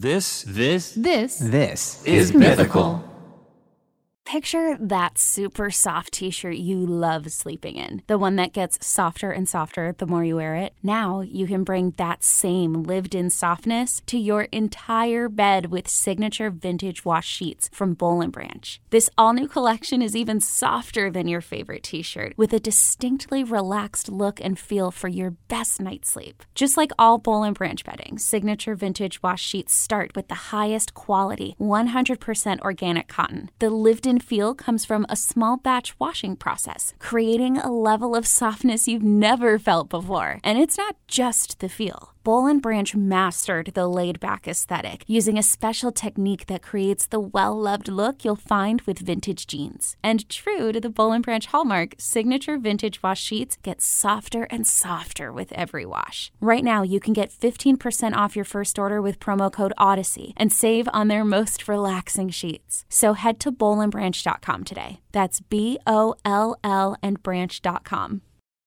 This is mythical. Picture that super soft t-shirt you love sleeping in. The one that gets softer and softer the more you wear it. Now you can bring that same lived-in softness to your entire bed with signature vintage wash sheets from Boll & Branch. This all-new collection is even softer than your favorite t-shirt, with a distinctly relaxed look and feel for your best night's sleep. Just like all Boll & Branch bedding, signature vintage wash sheets start with the highest quality, 100% organic cotton. The lived-in feel comes from a small batch washing process, creating a level of softness you've never felt before. And it's not just the feel. Boll & Branch mastered the laid-back aesthetic using a special technique that creates the well-loved look you'll find with vintage jeans. And true to the Boll & Branch hallmark, signature vintage wash sheets get softer and softer with every wash. Right now, you can get 15% off your first order with promo code Odyssey and save on their most relaxing sheets. So head to bollandbranch.com today. That's BOLL and branch.com.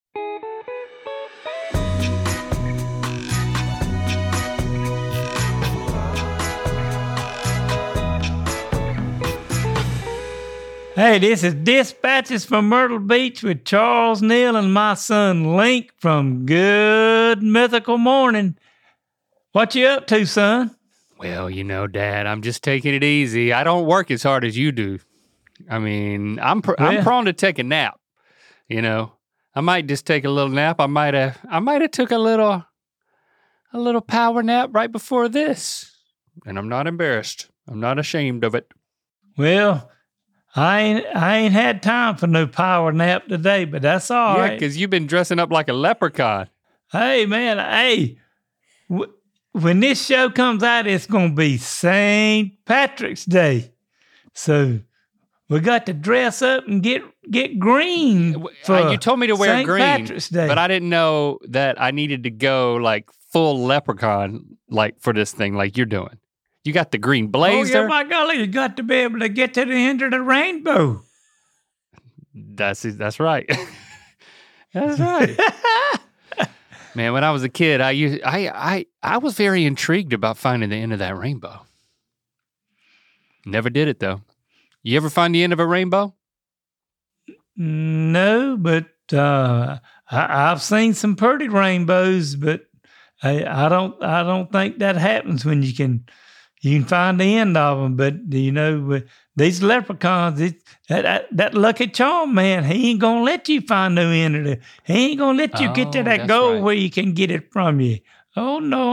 Hey, this is Dispatches from Myrtle Beach with Charles Neal and my son Link from Good Mythical Morning. What you up to, son? Well, Dad, I'm just taking it easy. I don't work as hard as you do. I mean, I'm prone to take a nap. I might just take a little nap. I might have took a little power nap right before this, and I'm not embarrassed. I'm not ashamed of it. Well, I ain't had time for no power nap today, but that's all right. Yeah, because you've been dressing up like a leprechaun. Hey, man, when this show comes out, it's going to be St. Patrick's Day. So we got to dress up and get green for you told me to wear St. green, Patrick's Day. but I didn't know that I needed to go like full leprechaun like for this thing like you're doing. You got the green blazer. Oh, yeah, my golly, you got to be able to get to the end of the rainbow. That's right. That's right. Man, when I was a kid, I was very intrigued about finding the end of that rainbow. Never did it, though. You ever find the end of a rainbow? No, but I've seen some pretty rainbows, but I don't think that happens when you can find the end of them. But these leprechauns, that Lucky Charm man, he ain't gonna let you find no end of it. He ain't gonna let you get to that goal right where you can get it from you. Oh no.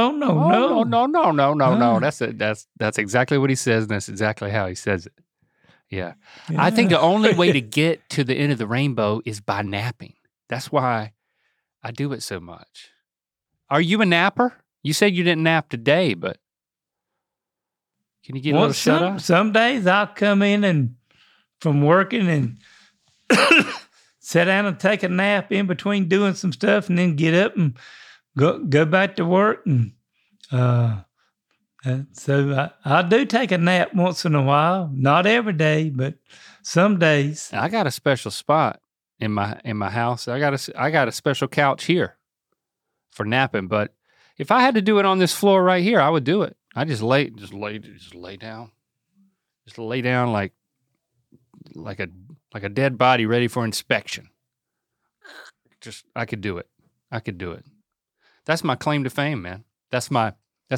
That's exactly what he says, and that's exactly how he says it. Yeah. I think the only way to get to the end of the rainbow is by napping. That's why I do it so much. Are you a napper? You said you didn't nap today, but can you get a little shut up? Some days I'll come in and from working and sit down and take a nap in between doing some stuff, and then get up and go back to work. And so I do take a nap once in a while. Not every day, but some days. I got a special spot in my house. I got a special couch here for napping. But if I had to do it on this floor right here, I would do it. I just lay down like a dead body ready for inspection. I could do it. That's my claim to fame, man. That's my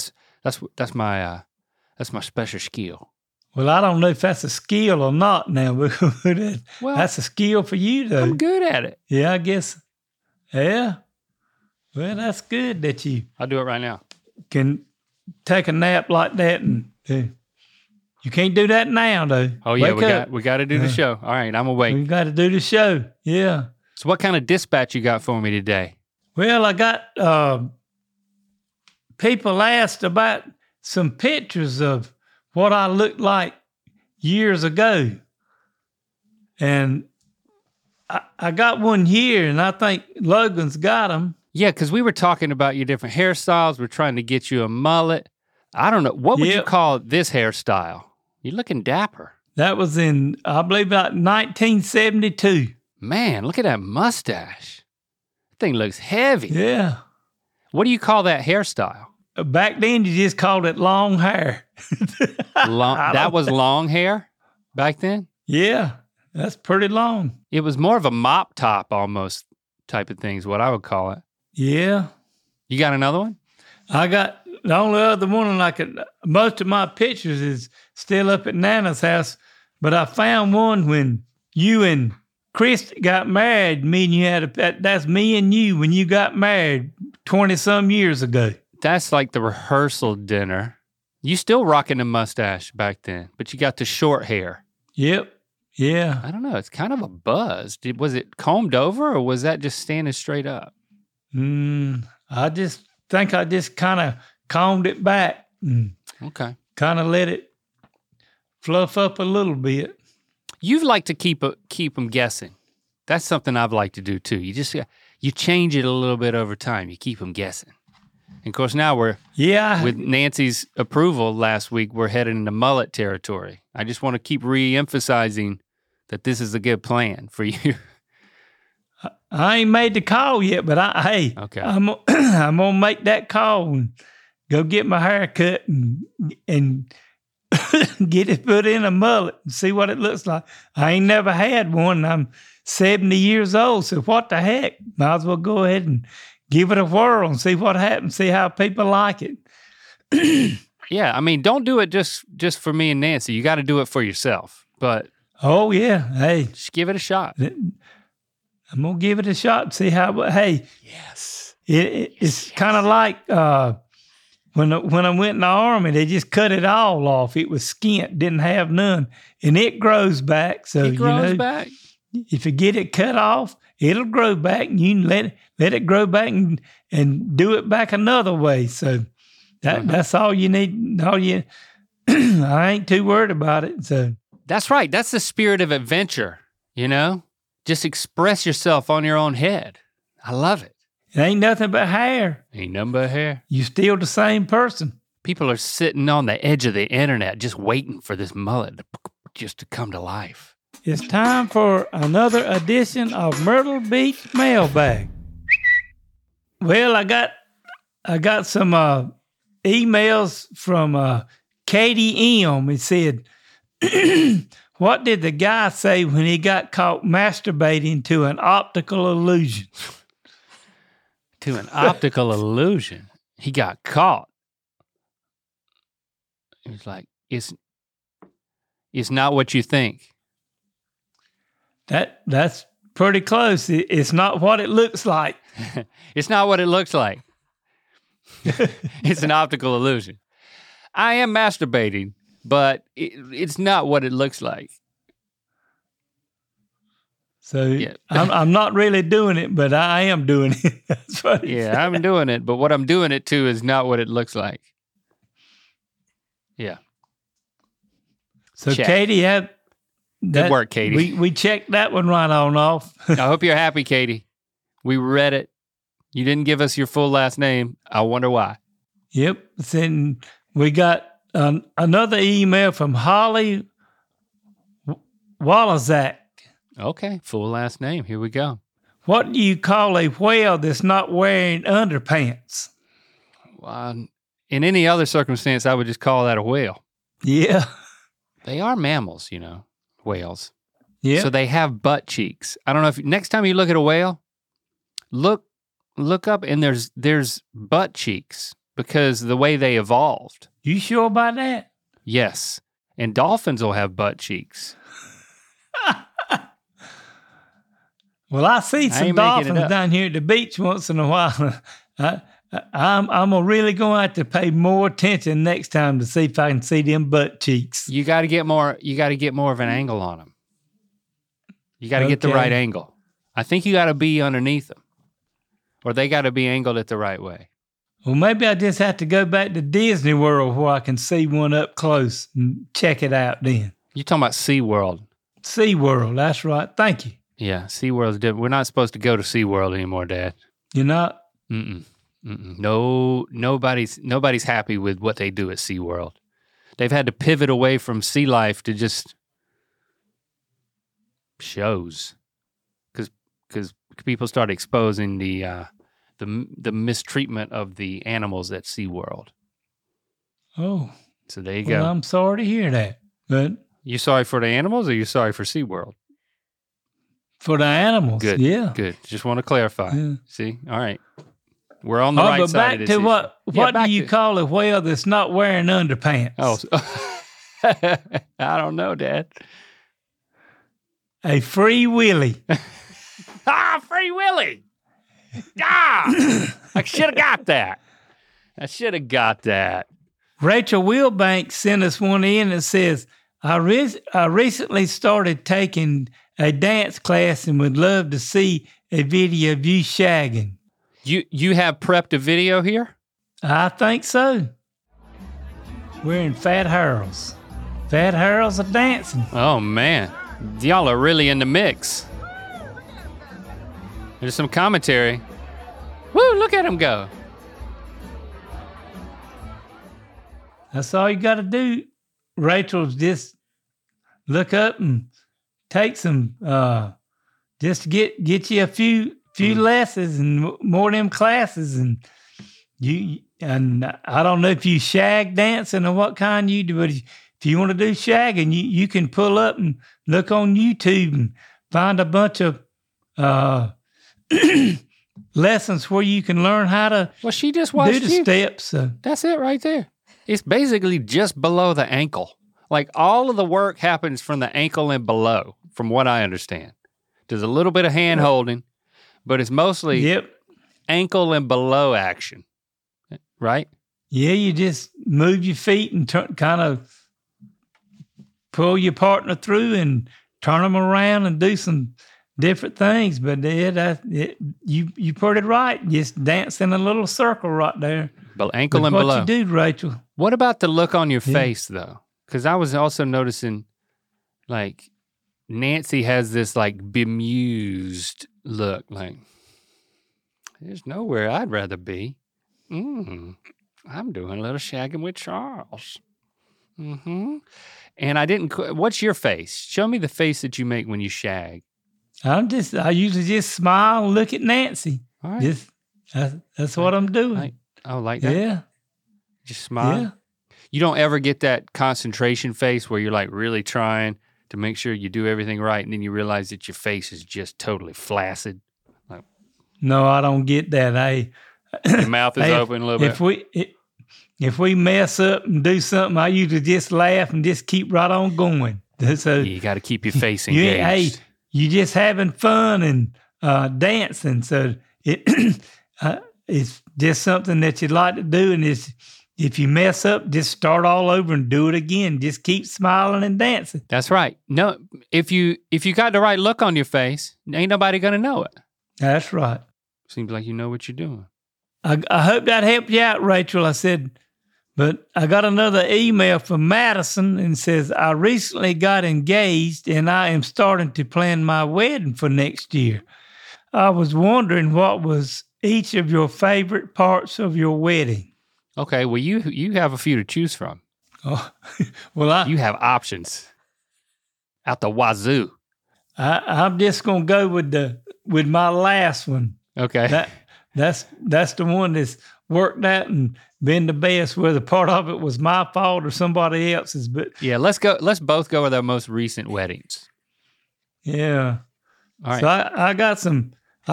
special skill. Well, I don't know if that's a skill or not now, but that's a skill for you, though. I'm good at it. Yeah, I guess. Yeah. Well, that's good that you... I'll do it right now. ...can take a nap like that, and you can't do that now, though. Oh, yeah, we got to do the show. All right, I'm awake. We got to do the show, yeah. So what kind of dispatch you got for me today? Well, I got... people asked about some pictures of what I looked like years ago. And I got one here, and I think Logan's got them. Yeah, because we were talking about your different hairstyles. We're trying to get you a mullet. I don't know. What would you call this hairstyle? You're looking dapper. That was in, I believe, about 1972. Man, look at that mustache. That thing looks heavy. Yeah. What do you call that hairstyle? back then you just called it long hair. That was long hair back then? Yeah, that's pretty long. It was more of a mop top almost type of thing is what I would call it. Yeah. You got another one? I got the only other one, most of my pictures is still up at Nana's house, but I found one when you and Chris got married. Me and you that's me and you when you got married 20-some years ago. That's like the rehearsal dinner. You still rocking a mustache back then, but you got the short hair. Yep. Yeah. I don't know. It's kind of a buzz. Was it combed over or was that just standing straight up? I just think I just kind of combed it back. Okay. Kind of let it fluff up a little bit. You like to keep them guessing. That's something I've liked to do too. You change it a little bit over time. You keep them guessing. And of course, now with Nancy's approval last week, we're headed into mullet territory. I just want to keep re-emphasizing that this is a good plan for you. I ain't made the call yet, but okay. I'm gonna make that call and go get my hair cut and get it put in a mullet and see what it looks like. I ain't never had one. I'm 70 years old, so what the heck? Might as well go ahead and give it a whirl and see what happens, see how people like it. Yeah, I mean, don't do it just for me and Nancy. You got to do it for yourself. But oh yeah, hey, just give it a shot. I'm gonna give it a shot and see how. Hey, yes, it's kind of like when I went in the Army, they just cut it all off. It was skint, didn't have none, and it grows back. So it grows back. If you get it cut off, it'll grow back, and you can let it grow back and do it back another way. So that's all you need. I ain't too worried about it. So that's right. That's the spirit of adventure. You know, just express yourself on your own head. I love it. It ain't nothing but hair. Ain't nothing but hair. You still the same person. People are sitting on the edge of the internet just waiting for this mullet just to come to life. It's time for another edition of Myrtle Beach Mailbag. Well, I got some emails from Katie M. It said, what did the guy say when he got caught masturbating to an optical illusion? To an optical illusion? He got caught. He was like, it's not what you think. That's pretty close. It's not what it looks like. It's not what it looks like. It's an optical illusion. I am masturbating, but it's not what it looks like. So yeah. I'm not really doing it, but I am doing it. That's what said. I'm doing it, but what I'm doing it to is not what it looks like. Yeah. So Check. Katie had... Good work, Katie. We checked that one right on off. I hope you're happy, Katie. We read it. You didn't give us your full last name. I wonder why. Yep. Then we got another email from Holly Wallazak. Okay, full last name. Here we go. What do you call a whale that's not wearing underpants? In any other circumstance, I would just call that a whale. Yeah. They are mammals, you know. Whales. Yeah. So they have butt cheeks. I don't know if next time you look at a whale, look up and there's butt cheeks because the way they evolved. You sure about that? Yes. And dolphins will have butt cheeks. Well, I see some dolphins down here at the beach once in a while. I'm really going to have to pay more attention next time to see if I can see them butt cheeks. You got to get more of an angle on them. You got to get the right angle. I think you got to be underneath them, or they got to be angled at the right way. Well, maybe I just have to go back to Disney World where I can see one up close and check it out then. You're talking about SeaWorld. SeaWorld, that's right. Thank you. Yeah, SeaWorld's different. We're not supposed to go to SeaWorld anymore, Dad. You're not? Mm-mm. No, nobody's happy with what they do at SeaWorld. They've had to pivot away from sea life to just shows, because people start exposing the the mistreatment of the animals at SeaWorld. Oh. So there you go. go. I'm sorry to hear that. But you sorry for the animals, or you sorry for SeaWorld? For the animals. Good. Yeah. Good. Just want to clarify. Yeah. See? All right. We're on the right side of this. But back to what do you call a whale that's not wearing underpants? Oh, I don't know, Dad. A Free Willy. Free Willy. I should have got that. Rachel Wilbanks sent us one in that says, I recently started taking a dance class and would love to see a video of you shagging. You have prepped a video here? I think so. Wearing Fat Harold's. Fat Harold's are dancing. Oh, man. Y'all are really in the mix. There's some commentary. Woo, look at him go. That's all you got to do, Rachel, just look up and take some, just get you a few lessons and more of them classes. And I don't know if you shag dancing or what kind you do, but if you want to do shagging, you can pull up and look on YouTube and find a bunch of lessons where you can learn how to she just watched do the steps. That's it right there. It's basically just below the ankle. Like all of the work happens from the ankle and below, from what I understand. There's a little bit of hand holding, but it's mostly ankle and below action, right? Yeah, you just move your feet and kind of pull your partner through and turn them around and do some different things. But you put it right. Just dance in a little circle right there. Ankle and below. What you do, Rachel. What about the look on your face, though? Because I was also noticing, like, Nancy has this, like, bemused look. Like, there's nowhere I'd rather be. I'm doing a little shagging with Charles. And I didn't, what's your face? Show me the face that you make when you shag. I usually just smile and look at Nancy. All right. That's what I'm doing. Like that? Yeah. Just smile? Yeah. You don't ever get that concentration face where you're like really trying to make sure you do everything right and then you realize that your face is just totally flaccid? No, I don't get that. Your mouth is open a little bit? If we mess up and do something, I usually just laugh and just keep right on going. So you got to keep your face engaged. You just having fun and dancing. So it's just something that you'd like to do. And if you mess up, just start all over and do it again. Just keep smiling and dancing. That's right. No, if you got the right look on your face, ain't nobody going to know it. That's right. Seems like you know what you're doing. I hope that helped you out, Rachel. I said, but I got another email from Madison and says, I recently got engaged and I am starting to plan my wedding for next year. I was wondering what was each of your favorite parts of your wedding. Okay, well, you have a few to choose from. Oh, well, you have options out the wazoo. I'm just gonna go with my last one. Okay, that's the one that's worked out and been the best. Whether part of it was my fault or somebody else's, but yeah, let's go. Let's both go with our most recent weddings. Yeah. All right. So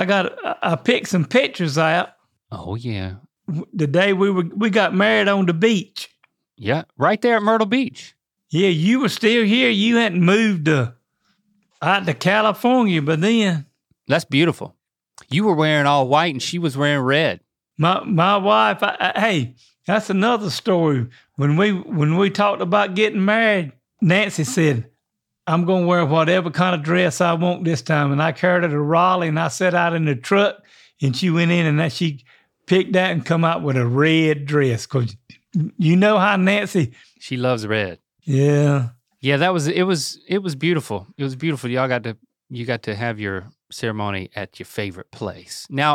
I picked some pictures out. Oh yeah. The day we got married on the beach. Yeah, right there at Myrtle Beach. Yeah, you were still here. You hadn't moved out to California, but then. That's beautiful. You were wearing all white and she was wearing red. My wife, hey, that's another story. When we talked about getting married, Nancy said, I'm going to wear whatever kind of dress I want this time. And I carried her to Raleigh and I sat out in the truck and she went in and she picked that and come out with a red dress. Because you know how Nancy. She loves red. Yeah. Yeah, it was beautiful. It was beautiful. You got to have your ceremony at your favorite place. Now,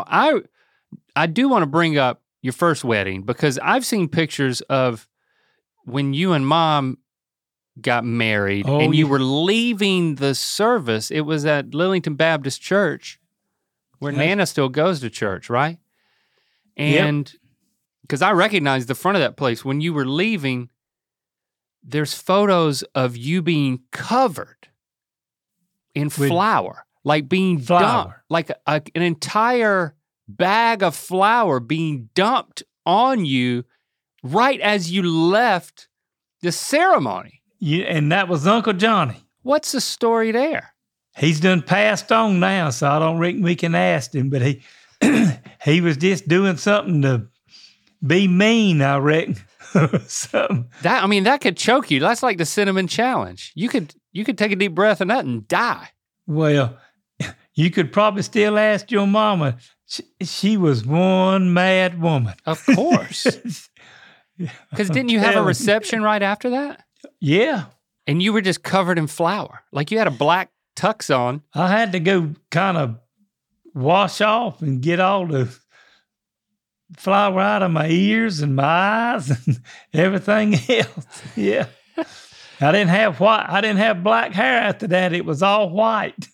I do want to bring up your first wedding because I've seen pictures of when you and Mom got married and you were leaving the service. It was at Lillington Baptist Church where Nana still goes to church, right? And because I recognized the front of that place, when you were leaving, there's photos of you being covered in flour, like being dumped, like an entire bag of flour being dumped on you right as you left the ceremony. And that was Uncle Johnny. What's the story there? He's done passed on now, so I don't reckon we can ask him, but he was just doing something to be mean, I reckon. That could choke you. That's like the cinnamon challenge. You could take a deep breath in that and die. Well, you could probably still ask your mama. She was one mad woman. Of course. Because didn't you have a reception right after that? Yeah. And you were just covered in flour. Like you had a black tux on. I had to go kind of wash off and get all the flour out of my ears and my eyes and everything else. Yeah. I didn't have black hair after that. It was all white.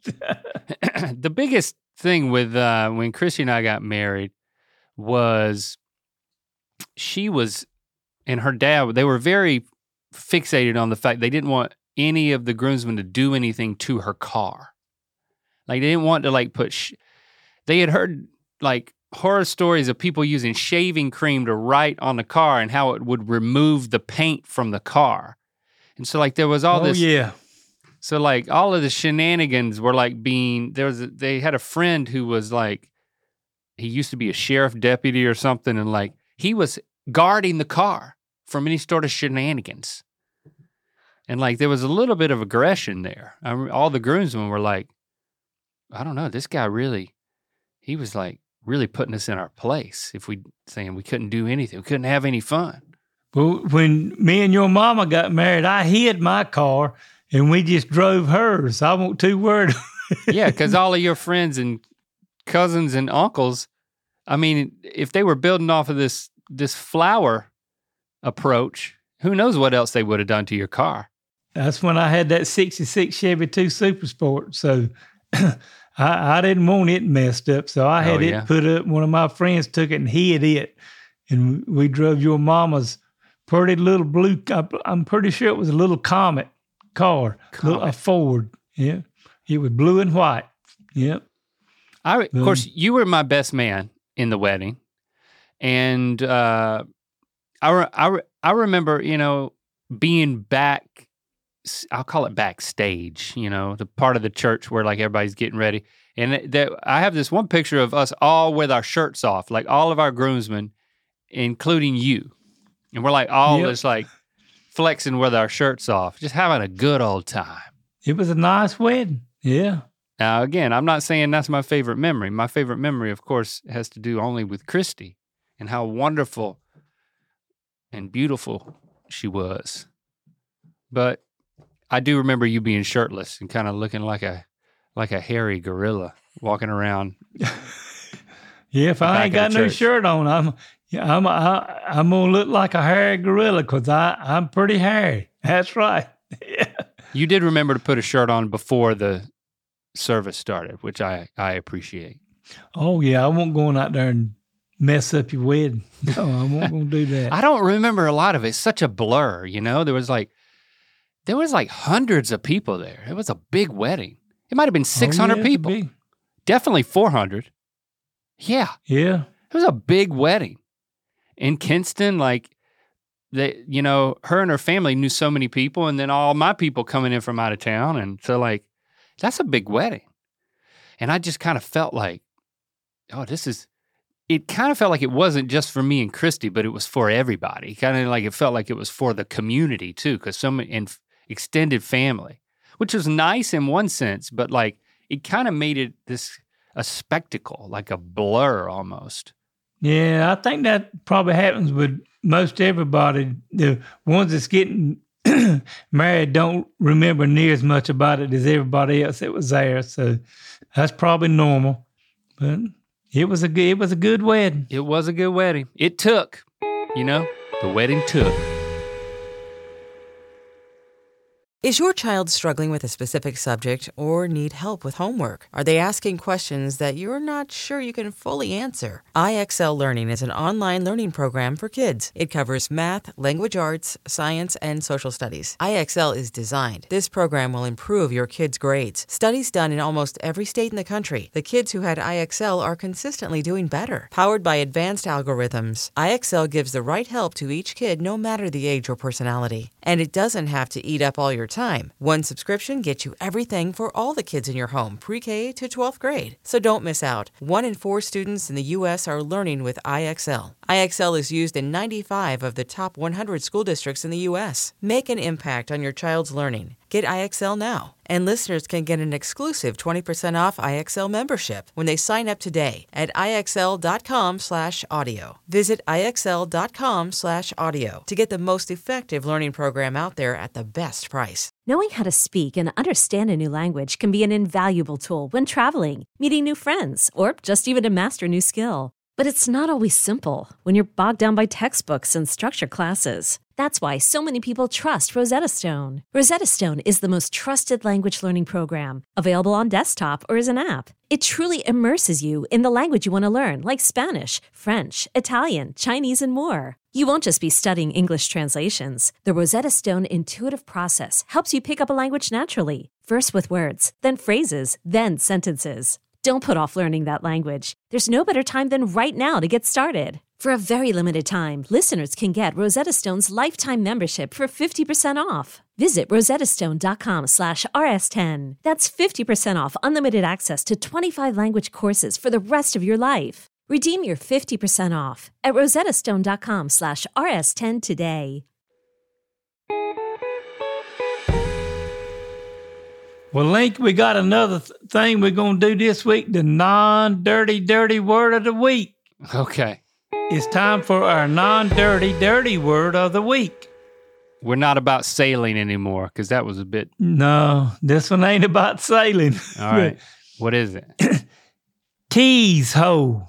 The biggest thing with when Christy and I got married was she was and her dad, they were very fixated on the fact they didn't want any of the groomsmen to do anything to her car. Like they didn't want to like they had heard like horror stories of people using shaving cream to write on the car and how it would remove the paint from the car. And so like there was all this. Yeah. So like all of the shenanigans were like they had a friend who was like, he used to be a sheriff deputy or something. And like, he was guarding the car from any sort of shenanigans. And like, there was a little bit of aggression there. All the groomsmen were like, I don't know, this guy he was like really putting us in our place saying we couldn't do anything. We couldn't have any fun. Well, when me and your mama got married, I hid my car and we just drove hers. I wasn't too worried. Yeah, because all of your friends and cousins and uncles, I mean, if they were building off of this flower approach, who knows what else they would have done to your car. That's when I had that 66 Chevy 2 Super Sport. So I didn't want it messed up. So I had it put up. One of my friends took it and hid it. And we drove your mama's pretty little blue, I'm pretty sure it was a little Comet car, a Ford. Yeah. It was blue and white. Yep. Of course, you were my best man in the wedding. And I remember, being back, I'll call it backstage, the part of the church where like everybody's getting ready. And I have this one picture of us all with our shirts off, like all of our groomsmen, including you. And we're like all just like flexing with our shirts off, just having a good old time. It was a nice wedding. Yeah. Now, again, I'm not saying that's my favorite memory. My favorite memory, of course, has to do only with Christy and how wonderful and beautiful she was. But I do remember you being shirtless and kind of looking like a hairy gorilla walking around. Yeah, if I ain't got no shirt on, I'm gonna look like a hairy gorilla because I'm pretty hairy. That's right. Yeah. You did remember to put a shirt on before the service started, which I appreciate. Oh yeah, I won't go out there and mess up your wedding. No, I won't gonna do that. I don't remember a lot of it. It's such a blur, There was like hundreds of people there. It was a big wedding. It might have been 600 people. Definitely 400. Yeah. Yeah. It was a big wedding. In Kinston, like, her and her family knew so many people, and then all my people coming in from out of town. And so, like, that's a big wedding. And I just kind of felt like, it kind of felt like it wasn't just for me and Christy, but it was for everybody. Kind of like it felt like it was for the community too, because so many extended family, which was nice in one sense, but like it kind of made it a spectacle, like a blur almost. Yeah, I think that probably happens with most everybody. The ones that's getting married don't remember near as much about it as everybody else that was there. So that's probably normal. But it was a good wedding. It was a good wedding. It took, the wedding took. Is your child struggling with a specific subject or need help with homework? Are they asking questions that you're not sure you can fully answer? IXL Learning is an online learning program for kids. It covers math, language arts, science, and social studies. IXL is designed. This program will improve your kids' grades. Studies done in almost every state in the country. The kids who had IXL are consistently doing better. Powered by advanced algorithms, IXL gives the right help to each kid no matter the age or personality. And it doesn't have to eat up all your time. One subscription gets you everything for all the kids in your home, pre-K to 12th grade. So don't miss out. 1 in 4 students in the U.S. are learning with IXL. IXL is used in 95 of the top 100 school districts in the U.S. Make an impact on your child's learning. Get IXL now. And listeners can get an exclusive 20% off IXL membership when they sign up today at IXL.com/audio. Visit IXL.com/audio to get the most effective learning program out there at the best price. Knowing how to speak and understand a new language can be an invaluable tool when traveling, meeting new friends, or just even to master a new skill. But it's not always simple when you're bogged down by textbooks and structured classes. That's why so many people trust Rosetta Stone. Rosetta Stone is the most trusted language learning program, available on desktop or as an app. It truly immerses you in the language you want to learn, like Spanish, French, Italian, Chinese, and more. You won't just be studying English translations. The Rosetta Stone intuitive process helps you pick up a language naturally, first with words, then phrases, then sentences. Don't put off learning that language. There's no better time than right now to get started. For a very limited time, listeners can get Rosetta Stone's lifetime membership for 50% off. Visit rosettastone.com/rs10. That's 50% off unlimited access to 25 language courses for the rest of your life. Redeem your 50% off at rosettastone.com/rs10 today. Well, Link, we got another thing we're going to do this week, the non-dirty word of the week. Okay. It's time for our non-dirty word of the week. We're not about sailing anymore, because that was a bit... No, this one ain't about sailing. All right. What is it? Tease hole.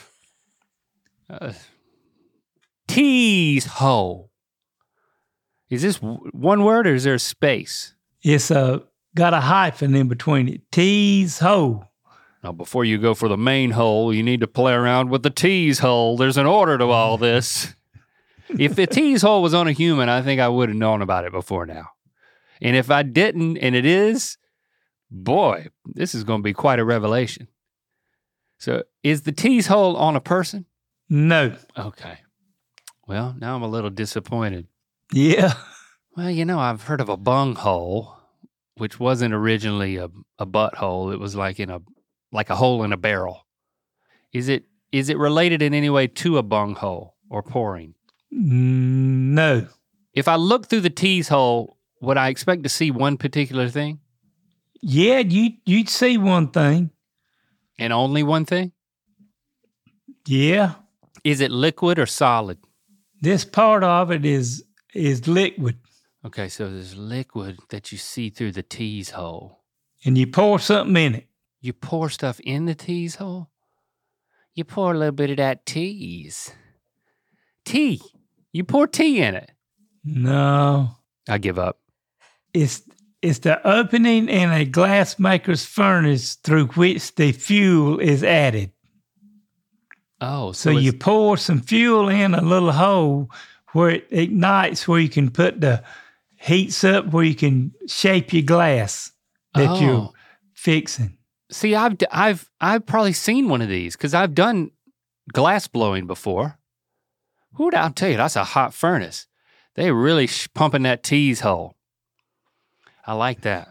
Tease hole. Is this one word or is there a space? It's got a hyphen in between it. Tease hole. Now, before you go for the main hole, you need to play around with the tease hole. There's an order to all this. If the tease hole was on a human, I think I would have known about it before now. And if I didn't, and it is, boy, this is going to be quite a revelation. So, is the tease hole on a person? No. Okay. Well, now I'm a little disappointed. Yeah. Well, I've heard of a bunghole, which wasn't originally a butthole. It was like a hole in a barrel. Is it related in any way to a bunghole or pouring? No. If I look through the tease hole, would I expect to see one particular thing? Yeah, you'd see one thing. And only one thing? Yeah. Is it liquid or solid? This part of it is liquid. Okay, so there's liquid that you see through the tease hole. And you pour something in it. You pour stuff in the tease hole? You pour a little bit of that tease. Tea. You pour tea in it. No. I give up. It's the opening in a glassmaker's furnace through which the fuel is added. Oh, so you pour some fuel in a little hole where it ignites, where you can put the heats up, where you can shape your glass that you're fixing. See, I've probably seen one of these because I've done glass blowing before. I'll tell you, that's a hot furnace. They really pumping that tease hole. I like that.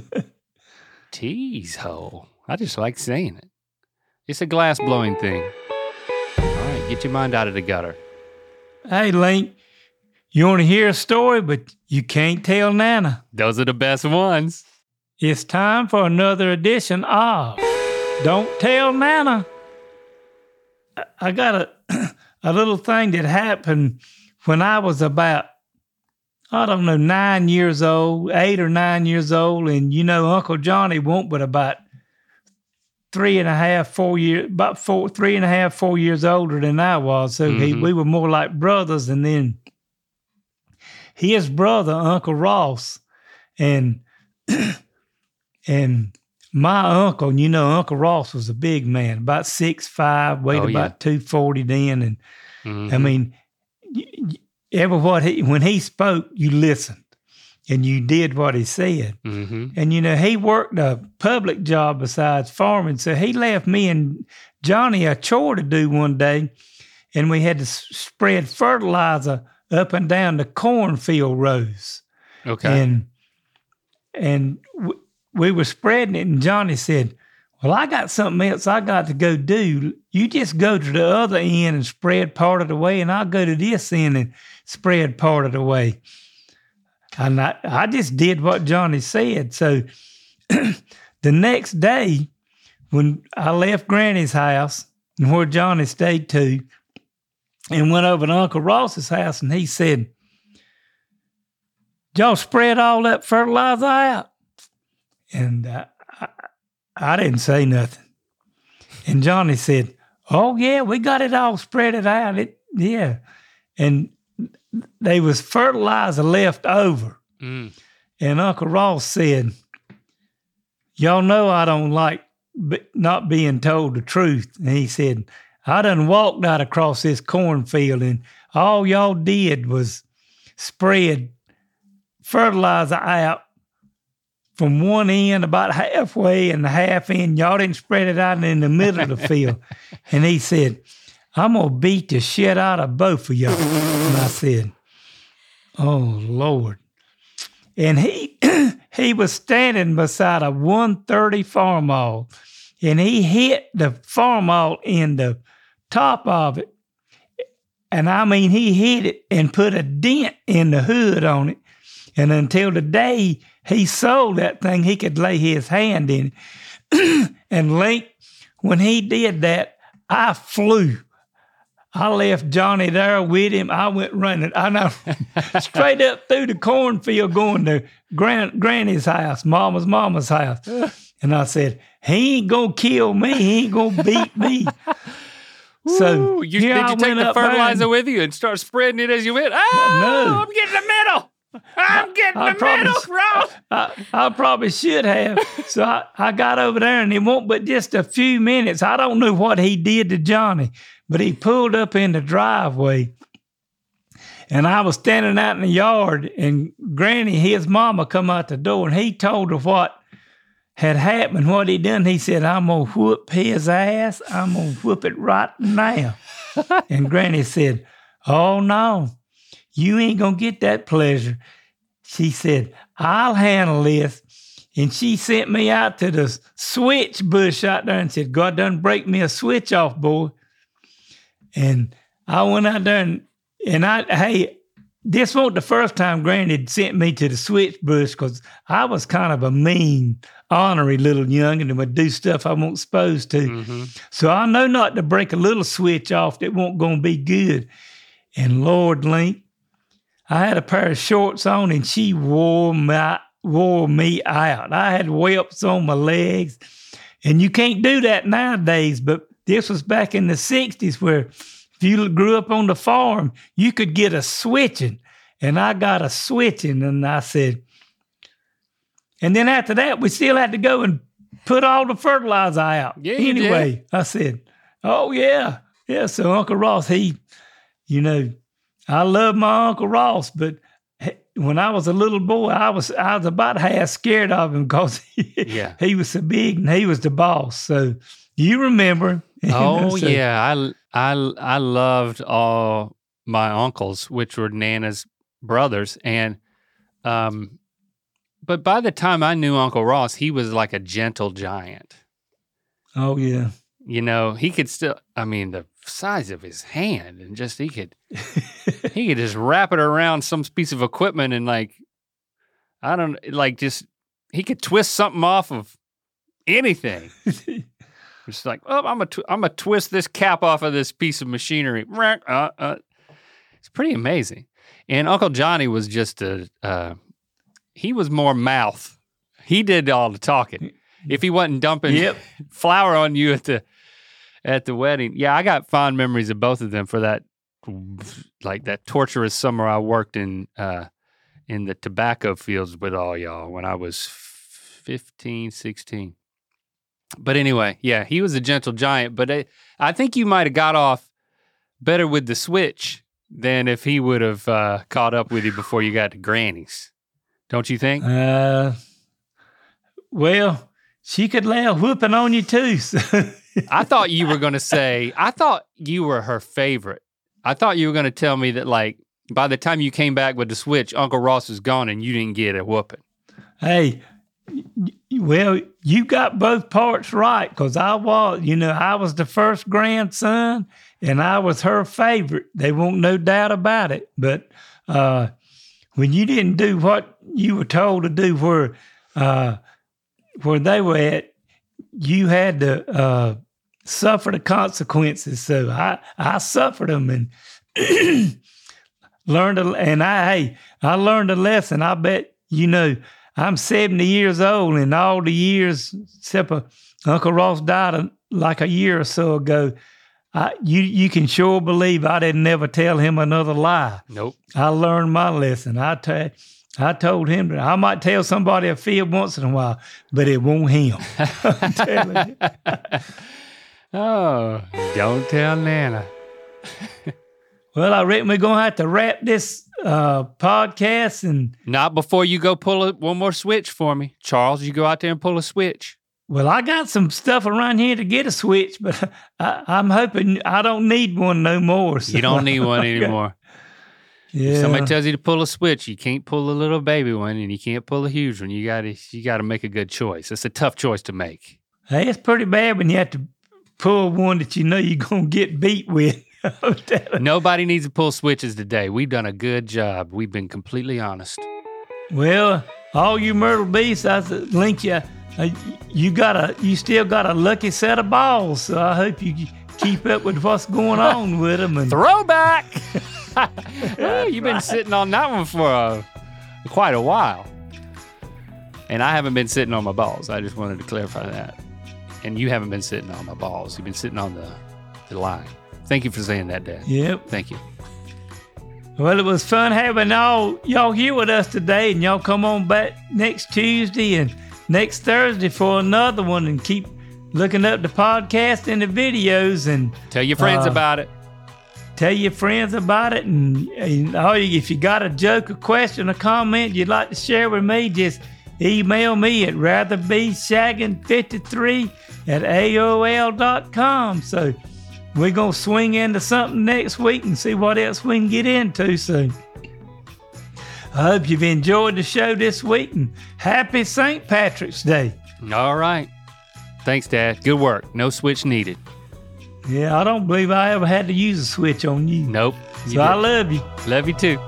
Tease hole. I just like saying it. It's a glass blowing thing. All right, get your mind out of the gutter. Hey, Link, you want to hear a story, but you can't tell Nana. Those are the best ones. It's time for another edition of Don't Tell Nana. I got a little thing that happened when I was about, 9 years old, 8 or 9 years old. And, Uncle Johnny won't but about 3.5, 4 years, about 3.5, 4 years older than I was. So we were more like brothers. And then his brother, Uncle Ross, And and my uncle, Uncle Ross was a big man, about 6'5", weighed about 240 then. And I mean, when he spoke, you listened and you did what he said. And, he worked a public job besides farming. So he left me and Johnny a chore to do one day, and we had to spread fertilizer up and down the cornfield rows. Okay. And we were spreading it, and Johnny said, well, I got something else I got to go do. You just go to the other end and spread part of the way, and I'll go to this end and spread part of the way. And I just did what Johnny said. So the next day, when I left Granny's house and where Johnny stayed too, and went over to Uncle Ross's house, and he said, y'all spread all that fertilizer out? And I didn't say nothing. And Johnny said, oh, yeah, we got it all spread it out. Yeah. And there was fertilizer left over. And Uncle Ross said, y'all know I don't like not being told the truth. And he said, I done walked out across this cornfield, and all y'all did was spread fertilizer out from one end about halfway and the half end. Y'all didn't spread it out in the middle of the field. And he said, I'm going to beat the shit out of both of y'all. And I said, oh, Lord. And he was standing beside a 130 Farmall, and he hit the Farmall in the top of it. And I mean, he hit it and put a dent in the hood on it. And until the day he sold that thing, he could lay his hand in it. And Link, when he did that, I flew. I left Johnny there with him. I went running. I know, straight up through the cornfield going to Granny's house, Mama's house. And I said, he ain't going to kill me. He ain't going to beat me. So did you take the fertilizer with you and start spreading it as you went? Oh, no. I'm getting the middle. I'm getting the middle, Ross. I probably should have. So I got over there, and it won't but just a few minutes. I don't know what he did to Johnny, but he pulled up in the driveway, and I was standing out in the yard, and Granny, his mama, come out the door, and he told her what had happened, what he done. He said, I'm going to whoop his ass. I'm going to whoop it right now. And Granny said, oh, no, you ain't going to get that pleasure. She said, I'll handle this. And she sent me out to the switch bush out there and said, God done break me a switch off, boy. And I went out there and this wasn't the first time Granny had sent me to the switch bush, because I was kind of a mean, ornery little youngin' and would do stuff I wasn't supposed to. Mm-hmm. So I know not to break a little switch off that won't going to be good. And Lord, Link, I had a pair of shorts on, and she wore me out. I had whelps on my legs. And you can't do that nowadays, but this was back in the 60s where if you grew up on the farm, you could get a switching. And I got a switching, and I said, and then after that, we still had to go and put all the fertilizer out. Yeah, anyway, I said, oh, yeah. Yeah, so Uncle Ross, I love my Uncle Ross, but when I was a little boy, I was about half scared of him because he was so big and he was the boss. So you remember. Yeah. I loved all my uncles, which were Nana's brothers. And, but by the time I knew Uncle Ross, he was like a gentle giant. Oh, yeah. He could still, the size of his hand, and just he could just wrap it around some piece of equipment and he could twist something off of anything. It's like, oh, I'm gonna twist this cap off of this piece of machinery. It's pretty amazing. And Uncle Johnny was just he was more mouth. He did all the talking. If he wasn't dumping flour on you at the wedding. Yeah, I got fond memories of both of them for that, like that torturous summer I worked in in the tobacco fields with all y'all when I was 15, 16. But anyway, yeah, he was a gentle giant. But I think you might have got off better with the switch than if he would have caught up with you before you got to Granny's. Don't you think? Well, she could lay a whooping on you too. So. I thought you were going to say, I thought you were her favorite. I thought you were going to tell me that, like, by the time you came back with the switch, Uncle Ross was gone and you didn't get a whooping. Hey, well, you got both parts right, because I was the first grandson and I was her favorite. There won't no doubt about it. But when you didn't do what you were told to do where they were at, you had to suffer the consequences. So I suffered them and learned. I learned a lesson. I bet I'm 70 years old, and all the years except Uncle Ross died like a year or so ago. You can sure believe I didn't never tell him another lie. Nope. I learned my lesson. I told him that I might tell somebody a fib once in a while, but it won't him. I'm telling you. Oh, don't tell Nana. Well, I reckon we're going to have to wrap this podcast. And not before you go pull one more switch for me. Charles, you go out there and pull a switch. Well, I got some stuff around here to get a switch, but I'm hoping I don't need one no more. So. You don't need one anymore. Yeah. If somebody tells you to pull a switch, you can't pull a little baby one and you can't pull a huge one. You gotta make a good choice. It's a tough choice to make. Hey, it's pretty bad when you have to pull one that you know you're going to get beat with. Nobody needs to pull switches today. We've done a good job. We've been completely honest. Well, all you Myrtle Beasts, I link you. You still got a lucky set of balls. So I hope you keep up with what's going on with them. And throwback. You've been sitting on that one for quite a while. And I haven't been sitting on my balls. I just wanted to clarify that. And you haven't been sitting on my balls. You've been sitting on the line. Thank you for saying that, Dad. Yep. Thank you. Well, it was fun having y'all here with us today, and y'all come on back next Tuesday and next Thursday for another one, and keep looking up the podcast and the videos, and tell your friends about it. Tell your friends about it, and if you got a joke, a question, a comment you'd like to share with me, just email me at ratherbeshaggin53@aol.com. So we're going to swing into something next week and see what else we can get into. So I hope you've enjoyed the show this week, and happy St. Patrick's Day. All right. Thanks, Dad. Good work. No switch needed. Yeah, I don't believe I ever had to use a switch on you. Nope. So I love you. Love you too.